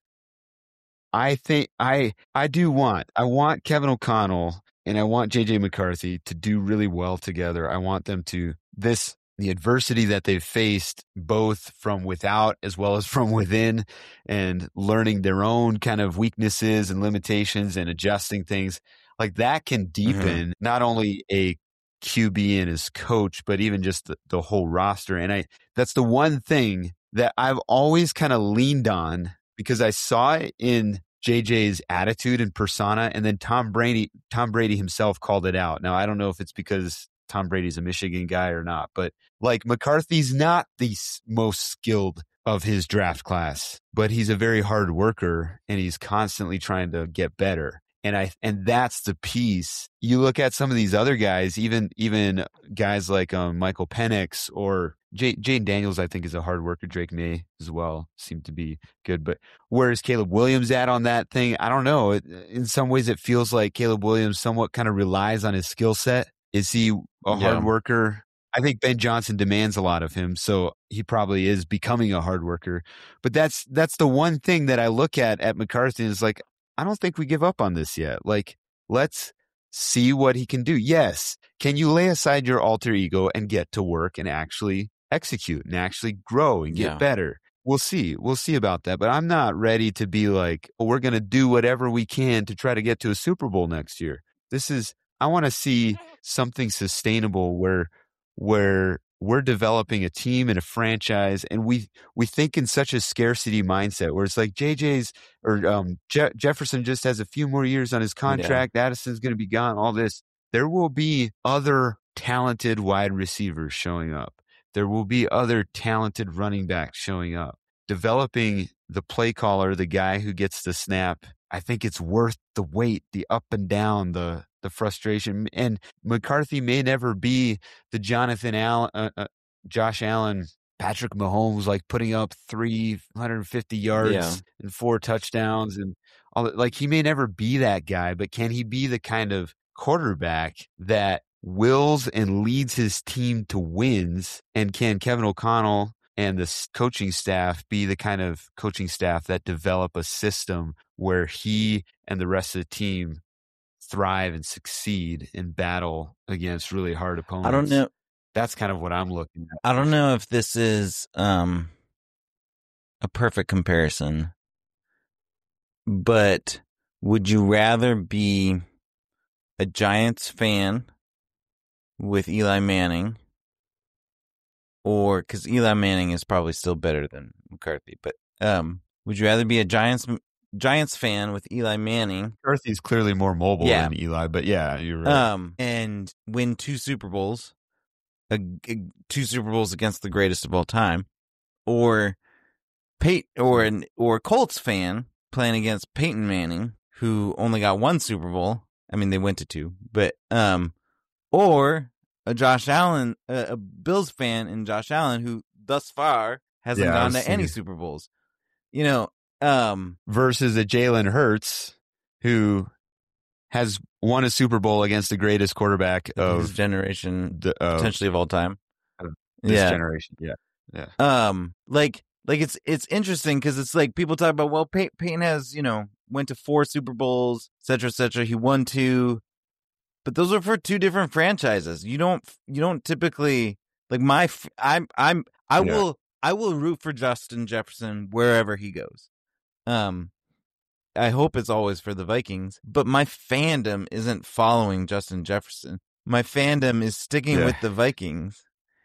I think I, I do want, I want Kevin O'Connell and I want J J McCarthy to do really well together. I want them to, this, the adversity that they've faced both from without as well as from within, and learning their own kind of weaknesses and limitations and adjusting things like that can deepen mm-hmm. not only a Q B and his coach, but even just the, the whole roster. And I, that's the one thing that I've always kind of leaned on, because I saw it in J J's attitude and persona. And then Tom Brady, Tom Brady himself called it out. Now, I don't know if it's because Tom Brady's a Michigan guy or not, but like McCarthy's not the most skilled of his draft class, but he's a very hard worker and he's constantly trying to get better. And I, and that's the piece. You look at some of these other guys, even, even guys like um, Michael Penix or J- Jaden Daniels, I think is a hard worker. Drake May as well seem to be good, but where's Caleb Williams at on that thing? I don't know. It, in some ways it feels like Caleb Williams somewhat kind of relies on his skill set. Is he a hard yeah. worker? I think Ben Johnson demands a lot of him, so he probably is becoming a hard worker. But that's that's the one thing that I look at at McCarthy is like, I don't think we give up on this yet. Like, let's see what he can do. Yes, can you lay aside your alter ego and get to work and actually execute and actually grow and get yeah. better? We'll see. We'll see about that. But I'm not ready to be like, oh, we're going to do whatever we can to try to get to a Super Bowl next year. This is, I want to see something sustainable where where we're developing a team and a franchise, and we we think in such a scarcity mindset where it's like J J's or um, Je- Jefferson just has a few more years on his contract. Yeah. Addison's going to be gone. All this. There will be other talented wide receivers showing up. There will be other talented running backs showing up. Developing the play caller, the guy who gets the snap, I think it's worth the wait, the up and down, the the frustration. And McCarthy may never be the Jonathan Allen, uh, uh, Josh Allen, Patrick Mahomes, like putting up three hundred fifty yards yeah. and four touchdowns and all that. Like, he may never be that guy, but can he be the kind of quarterback that wills and leads his team to wins? And can Kevin O'Connell and the coaching staff be the kind of coaching staff that develop a system where he and the rest of the team thrive and succeed in battle against really hard opponents? I don't know. That's kind of what I'm looking at. I don't know if this is um, a perfect comparison, but would you rather be a Giants fan with Eli Manning or because Eli Manning is probably still better than McCarthy, but um, would you rather be a Giants Giants fan with Eli Manning? McCarthy's clearly more mobile Yeah. than Eli, but yeah, you're right. Um, and win two Super Bowls, a, a, two Super Bowls against the greatest of all time, or Pey- or an or Colts fan playing against Peyton Manning, who only got one Super Bowl. I mean, they went to two, but um, or a Josh Allen, uh, a Bills fan in Josh Allen, who thus far hasn't Yeah, I gone was to any thinking- Super Bowls. You know, um, versus a Jalen Hurts who has won a Super Bowl against the greatest quarterback of his of generation, the of potentially of all time. this yeah. generation. Yeah, yeah. Um, like, like it's it's interesting because it's like people talk about, well, Pey- Peyton has, you know, went to four Super Bowls, et cetera, et cetera. He won two, but those are for two different franchises. You don't you don't typically like my f- I'm I'm I Yeah. will I will root for Justin Jefferson wherever he goes. Um, I hope it's always for the Vikings, but my fandom isn't following Justin Jefferson. My fandom is sticking Yeah. with the Vikings,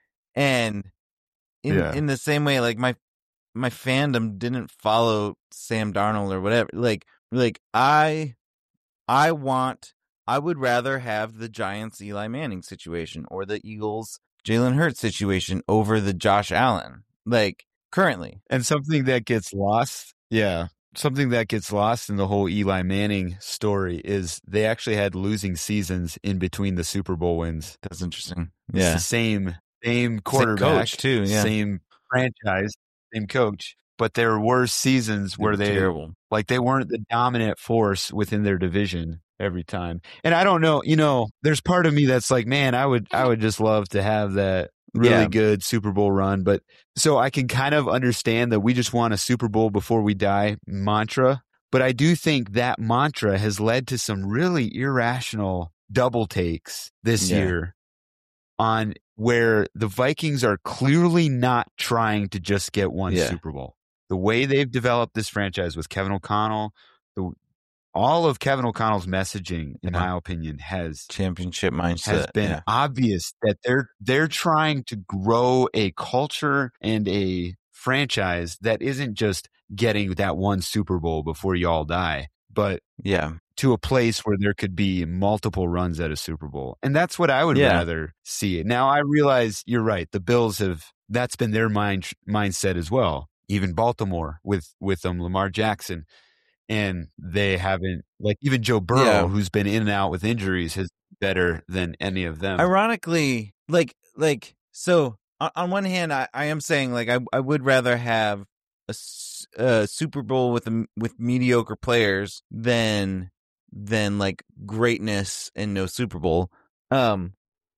and in Yeah. in the same way, like my my fandom didn't follow Sam Darnold or whatever. Like like I I want I would rather have the Giants Eli Manning situation or the Eagles Jalen Hurts situation over the Josh Allen. Like currently. And something that gets lost, yeah, something that gets lost in the whole Eli Manning story is they actually had losing seasons in between the Super Bowl wins. That's interesting. It's Yeah. the same same quarterback, coach, too, yeah. same franchise, same coach, but there were seasons They where were they terrible. like they weren't the dominant force within their division every time. And I don't know, you know, there's part of me that's like, man, I would I would just love to have that really Yeah. good Super Bowl run, but so I can kind of understand that we just want a Super Bowl before we die mantra, but I do think that mantra has led to some really irrational double takes this Yeah. year on where the Vikings are clearly not trying to just get one Yeah. Super Bowl. The way they've developed this franchise with Kevin O'Connell, the, all of Kevin O'Connell's messaging, in Yeah. my opinion, has Championship mindset. has been yeah. obvious that they're they're trying to grow a culture and a franchise that isn't just getting that one Super Bowl before you all die, but Yeah. to a place where there could be multiple runs at a Super Bowl. And that's what I would Yeah. rather see. Now, I realize you're right. The Bills have, that's been their mind mindset as well. Even Baltimore with, with them, Lamar Jackson. And they haven't, like even Joe Burrow, Yeah. who's been in and out with injuries, is better than any of them. Ironically, like, like, so on, on one hand, I, I am saying like I, I would rather have a, s- a Super Bowl with a, with mediocre players than than like greatness and no Super Bowl. Um,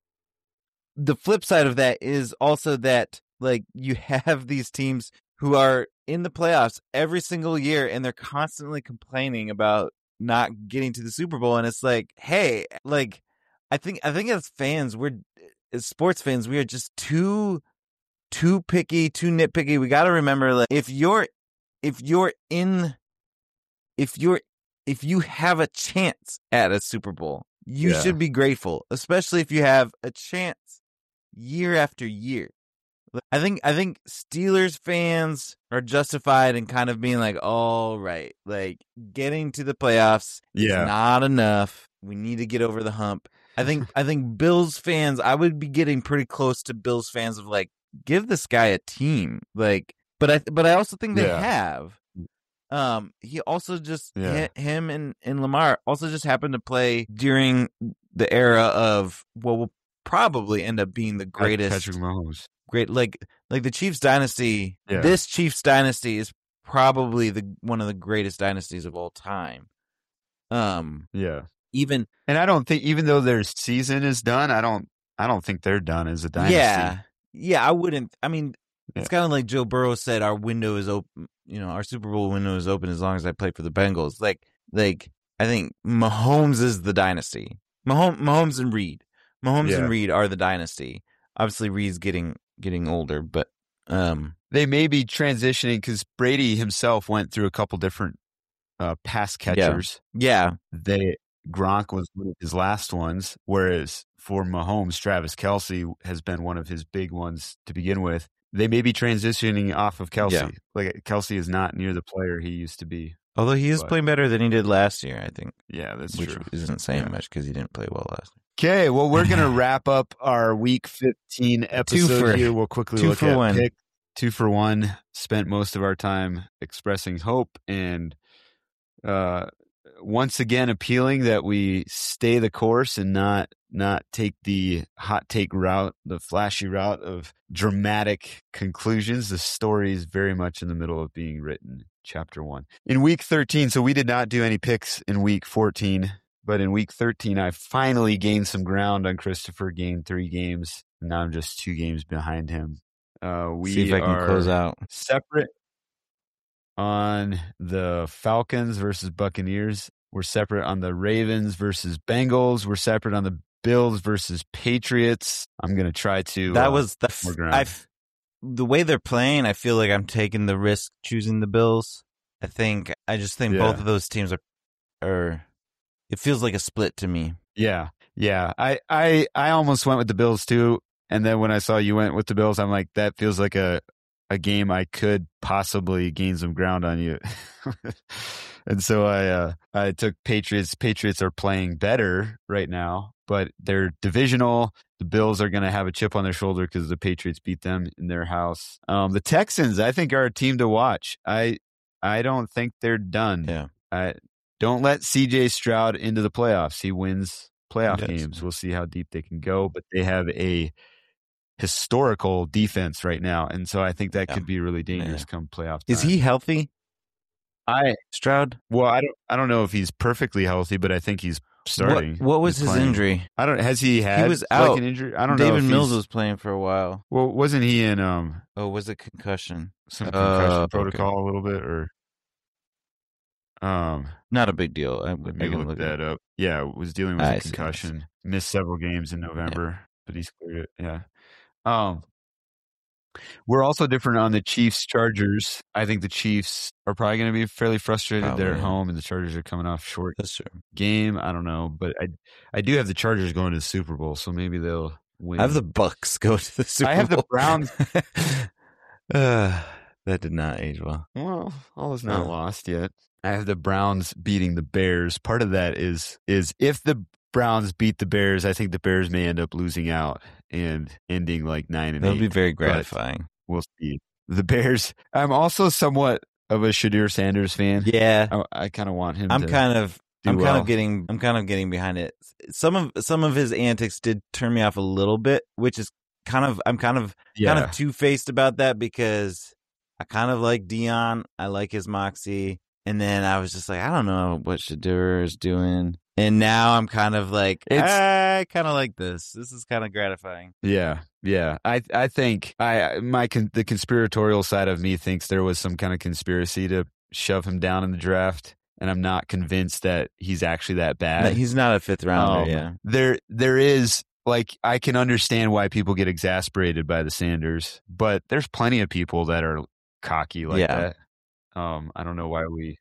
the flip side of that is also that like you have these teams who are in the playoffs every single year and they're constantly complaining about not getting to the Super Bowl, and it's like, hey, like I think I think as fans, we're as sports fans, we are just too too picky, too nitpicky. We got to remember, like, if you're if you're in if you're if you have a chance at a Super Bowl, you Yeah. should be grateful, especially if you have a chance year after year. I think I think Steelers fans are justified in kind of being like, all right, like getting to the playoffs Yeah. is not enough. We need to get over the hump. I think I think Bills fans, I would be getting pretty close to Bills fans of like, give this guy a team. Like, but I but I also think they Yeah. have. Um, he also just Yeah. hi- him and, and Lamar also just happened to play during the era of what will probably end up being the greatest Patrick Mahomes. great like like the Chiefs dynasty. Yeah. This Chiefs dynasty is probably the one of the greatest dynasties of all time. Um, Yeah. even And I don't think, even though their season is done, I don't, I don't think they're done as a dynasty. yeah, yeah. I wouldn't. I mean, it's Yeah. kind of like Joe Burrow said, our window is open. You know, our Super Bowl window is open as long as I play for the Bengals. Like, like I think Mahomes is the dynasty. Mahomes, Mahomes and Reed, Mahomes Yeah. and Reed are the dynasty. Obviously, Reed's getting getting older, but um, They may be transitioning because Brady himself went through a couple different uh, pass catchers. yeah, They Gronk was one of his last ones, whereas for Mahomes, Travis Kelce has been one of his big ones to begin with. They may be transitioning off of Kelce. Yeah. Like Kelce is not near the player he used to be. Although he is But- playing better than he did last year, I think. Yeah, that's which true. isn't saying Yeah. much because he didn't play well last year. Okay, well, we're going to wrap up our week fifteen episode for- here. We'll quickly two look for at one. pick. Two for one. Spent most of our time expressing hope and uh, once again appealing that we stay the course and not not take the hot take route, the flashy route of dramatic conclusions. The story is very much in the middle of being written. Chapter one. In week thirteen, so we did not do any picks in week fourteen. But in week thirteen, I finally gained some ground on Christopher, gained three games. And now I'm just two games behind him. Uh, we See if I can are close out. separate on the Falcons versus Buccaneers. We're separate on the Ravens versus Bengals. We're separate on the Bills versus Patriots. I'm going to try to. That uh, was the more f- ground. I f- the way they're playing. I feel like I'm taking the risk choosing the Bills. I think I just think Yeah. both of those teams are are. It feels like a split to me. Yeah, yeah. I, I, I almost went with the Bills too, and then when I saw you went with the Bills, I'm like, that feels like a a game I could possibly gain some ground on you. And so I, uh, I took Patriots. Patriots are playing better right now, but they're divisional. The Bills are going to have a chip on their shoulder because the Patriots beat them in their house. Um, the Texans, I think, are a team to watch. I, I don't think they're done. Yeah. I don't let C J Stroud into the playoffs. He wins playoff He does. games. We'll see how deep they can go, but they have a historical defense right now, and so I think that Yeah. could be really dangerous Yeah. come playoff time. Is he healthy, I Stroud? well, I don't. I don't know if he's perfectly healthy, but I think he's starting. What, what was He's his playing. injury? I don't. Has he had? was like out. an injury. I don't know. David if Mills he's- was playing for a while. Well, wasn't he in um Oh, was it concussion? some Oh, concussion okay. protocol a little bit, or um? Not a big deal. I, Let I me can look look that it. up. Yeah, was dealing with I a see, I see. concussion. Missed several games in November, but he's cleared it. Yeah. Um. We're also different on the Chiefs Chargers. I think the Chiefs are probably going to be fairly frustrated. Probably, They're at yeah. home, and the Chargers are coming off short That's true. game. I don't know, but I I do have the Chargers going to the Super Bowl, so maybe they'll win. I have the Bucks go to the Super I have the Bowl. Browns. uh, that did not age well. Well, all is not Oh. lost yet. I have the Browns beating the Bears. Part of that is is if the Browns beat the Bears, I think the Bears may end up losing out and ending like nine and That would eight. be very gratifying. We'll see. The Bears. I'm also somewhat of a Shadir Sanders fan. Yeah, I, I kind of want him. I'm to kind of. do I'm kind well. of getting. I'm kind of getting behind it. Some of some of his antics did turn me off a little bit, which is kind of. I'm kind of yeah. kind of two faced about that because I kind of like Dion. I like his moxie, and then I was just like, I don't know what Shadur is doing, and now I'm kind of like, It's- I kind of like this. This is kind of gratifying. Yeah, yeah. I I think I my con, the conspiratorial side of me thinks there was some kind of conspiracy to shove him down in the draft, and I'm not convinced that he's actually that bad. He's not a fifth rounder. Um, yeah, There there is like I can understand why people get exasperated by the Sanders, but there's plenty of people that are cocky like Yeah. that. Um, I don't know why we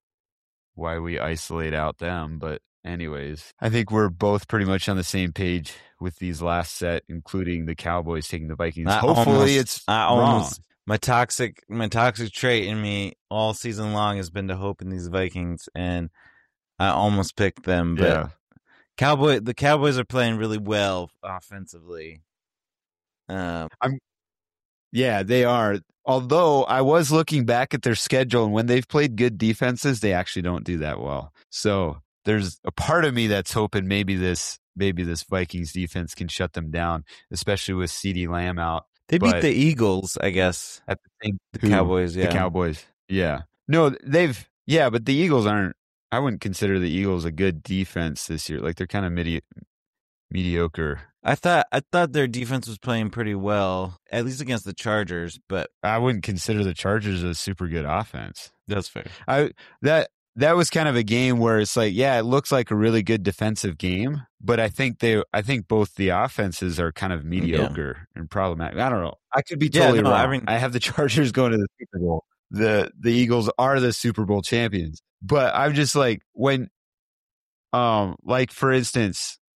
why we isolate out them, but anyways, I think we're both pretty much on the same page with these last set, including the Cowboys taking the Vikings. I Hopefully, almost- it's I wrong. almost my toxic my toxic trait in me all season long has been to hope in these Vikings, and I almost picked them, but Yeah. Cowboy the Cowboys are playing really well offensively. Um, Yeah, they are. Although I was looking back at their schedule, and when they've played good defenses, they actually don't do that well. So there's a part of me that's hoping maybe this maybe this Vikings defense can shut them down, especially with CeeDee Lamb out they beat But- the Eagles, I guess. at the same The who? Cowboys, yeah. The Cowboys. Yeah. No, they've yeah, but the Eagles aren't. I wouldn't consider the Eagles a good defense this year. Like they're kind of midi- mediocre. I thought I thought their defense was playing pretty well, at least against the Chargers, but I wouldn't consider the Chargers a super good offense. that's fair. I that that was kind of a game where it's like, yeah, it looks like a really good defensive game, but I think they, I think both the offenses are kind of mediocre and problematic. I don't know. I could be Yeah, totally no, wrong. I I, mean- have the Chargers going to the Super Bowl. The the Eagles are the Super Bowl champions, but I'm just like when, um, like for instance,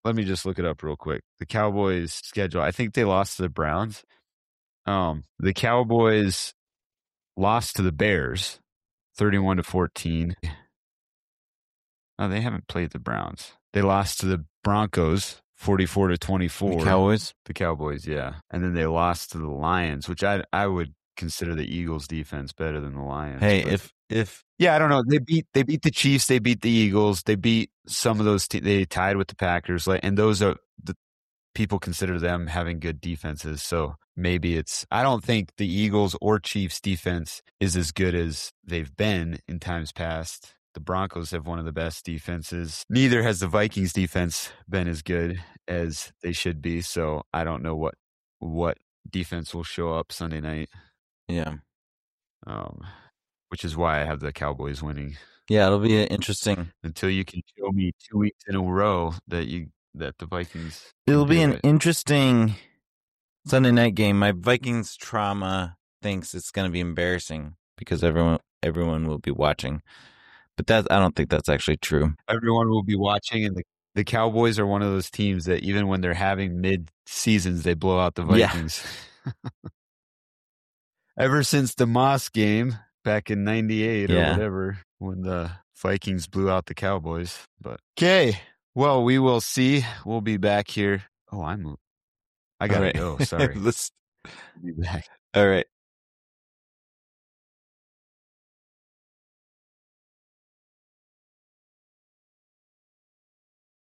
let me just look it up real quick. The Cowboys' schedule. I think they lost to the Browns. Um, the Cowboys lost to the Bears, thirty-one to fourteen. Oh, they haven't played the Browns. They lost to the Broncos, forty-four to twenty-four. The Cowboys? The Cowboys, yeah. And then they lost to the Lions, which I I would consider the Eagles' defense better than the Lions. Hey, but, if if yeah, I don't know. They beat they beat the Chiefs. They beat the Eagles. They beat some of those. Te- they tied with the Packers, like, and those are the people consider them having good defenses. So maybe it's. I don't think the Eagles or Chiefs defense is as good as they've been in times past. The Broncos have one of the best defenses. Neither has the Vikings defense been as good as they should be. So I don't know what what defense will show up Sunday night. Yeah. Um, which is why I have the Cowboys winning. Yeah, it'll be interesting Until you can show me two weeks in a row that you that the Vikings. It'll be an it. interesting Sunday night game. My Vikings trauma thinks it's going to be embarrassing because everyone everyone will be watching. But that I don't think that's actually true. Everyone will be watching, and the, the Cowboys are one of those teams that even when they're having mid seasons, they blow out the Vikings. Yeah. Ever since the Moss game back in ninety-eight yeah. or whatever, when the Vikings blew out the Cowboys. But okay, well, we will see. We'll be back here. Oh, I'm. I gotta right. go. Sorry. Let's be back. All right.